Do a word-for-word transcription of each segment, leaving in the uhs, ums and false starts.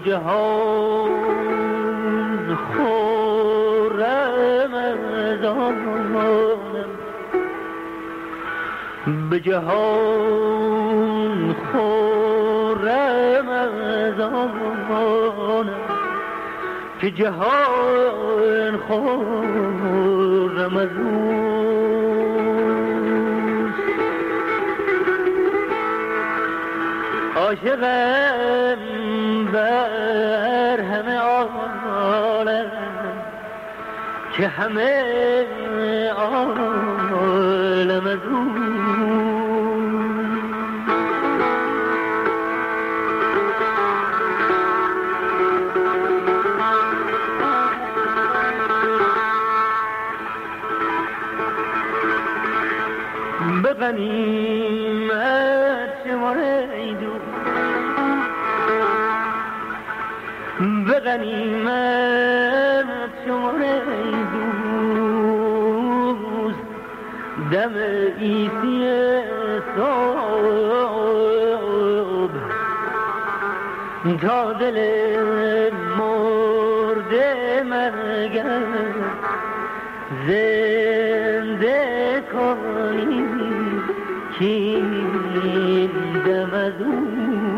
جهان خورم از آنم، به جهان خورم از آنم که جهان خورم از اوست. عاشقم بر همه عالم که همه عالم از اوست. به غنیمت شمار ای دوست، به غنیمت شمار ای دوست، دم عیسی صبح تا دل مرده مرگر زنده کنی که این دم از اون.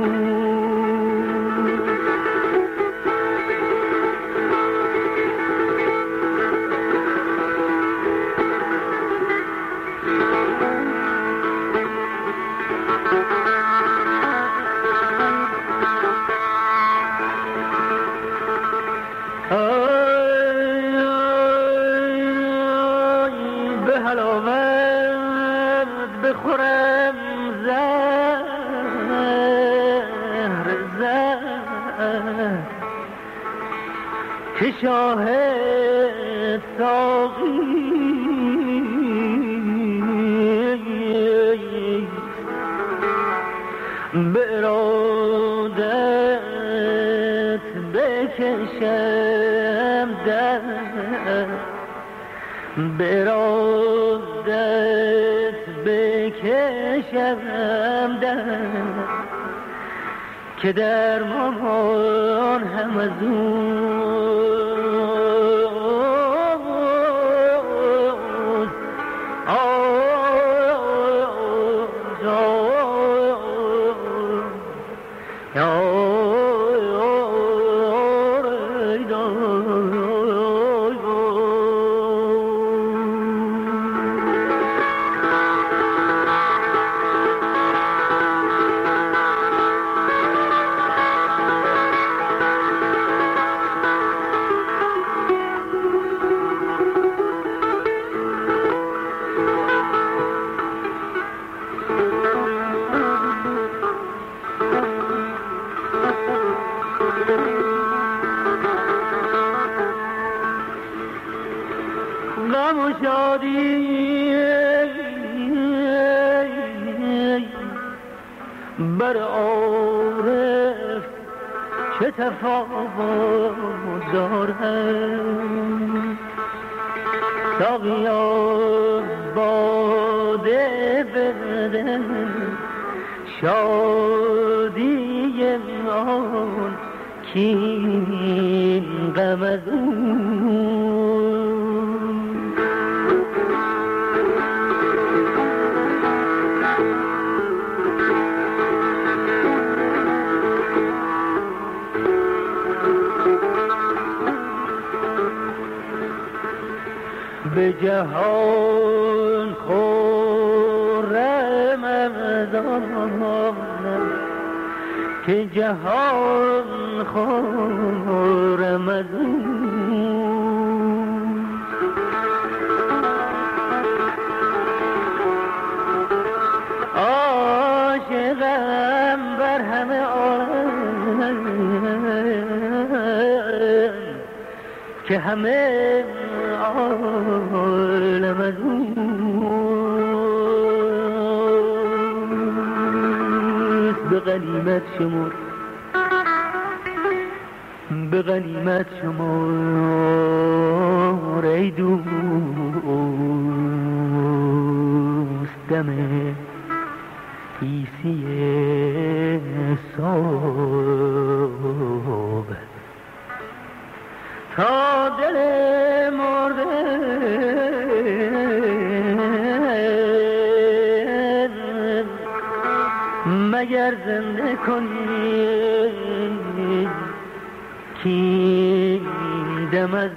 بخورم زهر زهر که شاهد ساقی به ارادت بکشم در، به ارادت بکشم در که در مان هم از اوست. غم و شادی بر عارف چه تفاوت دارد؟ ساقیا باده بده شادی آن کین غم از اون. به جهان خورم از آنم که جهان خورم از اون. عاشقم بر همه عالم که همه عالم از اوست. به غنیمت شمار، به غنیمت شمار ای دوست، دم عیسی صبح. تا دل مرده مگر زنده کنی کی دم از